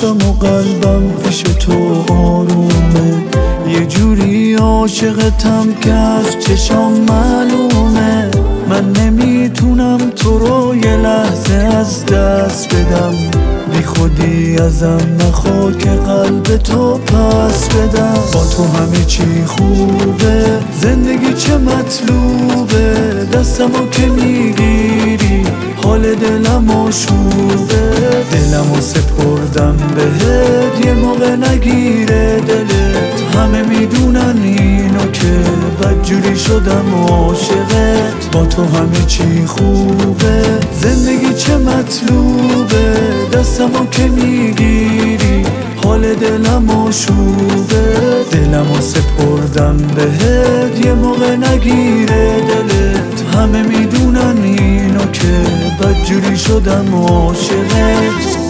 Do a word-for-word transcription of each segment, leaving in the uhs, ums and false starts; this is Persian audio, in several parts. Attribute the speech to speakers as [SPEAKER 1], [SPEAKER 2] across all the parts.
[SPEAKER 1] نشستم و قلبم پیش تو آرومه، یه جوری عاشقتم که از چشام معلومه. من نمیتونم تو رو یه لحظه از دست بدم، بی خودی ازم نخوا که قلب تو پس بدم. با تو همه چی خوبه، زندگی چه مطلوبه، دستمو که میگیری حال دلم آشوبه. دلمو سپردم بهت یه موقع نگیره دلت، همه میدونن اینو که بدجوری شدم عاشقت. با تو همه چی خوبه، زندگی چه مطلوبه، دستمو که میگیری حال دلم آشوبه. دلمو سپردم بهت یه موقع نگیره دلت، همه میدونن اینو که بدجوری شدم عاشقت.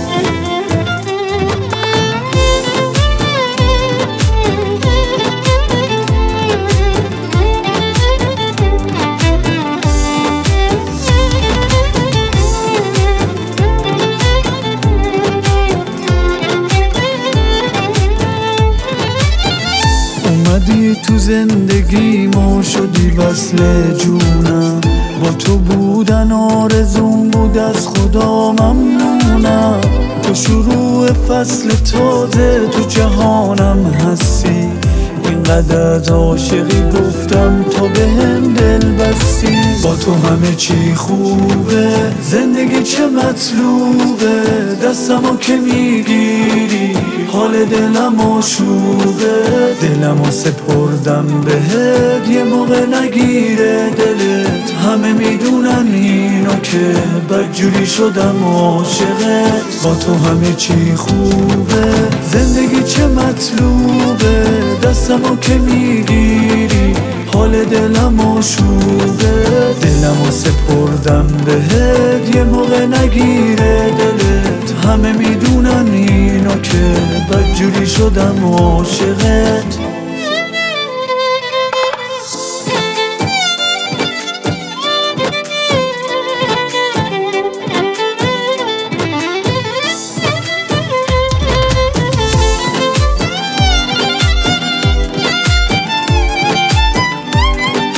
[SPEAKER 1] اومدی تو زندگی ما شدی وصل جونم، با تو بودن آرزوم بود از خدا ممنونم. تو شروع فصل تازه تو جهانم هستی، اینقدر عاشقی گفتم تا بهم دل بستی. با تو همه چی خوبه، زندگی چه مطلوبه، دستمو که میگیری حال دلم آشوبه. دلمو سپردم بهت یه موقع نگیره دلت، همه میدونن اینو که بدجوری شدم عاشقت. با تو همه چی خوبه، زندگی چه مطلوبه، دستمو که میگیری حال دلم آشوبه. دلمو سپردم بهت یه موقع نگیره دلت، همه میدونن اینو که بدجوری شدم عاشقت.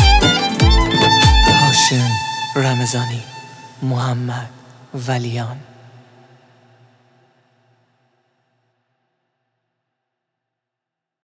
[SPEAKER 2] رمضانی محمد ولیان.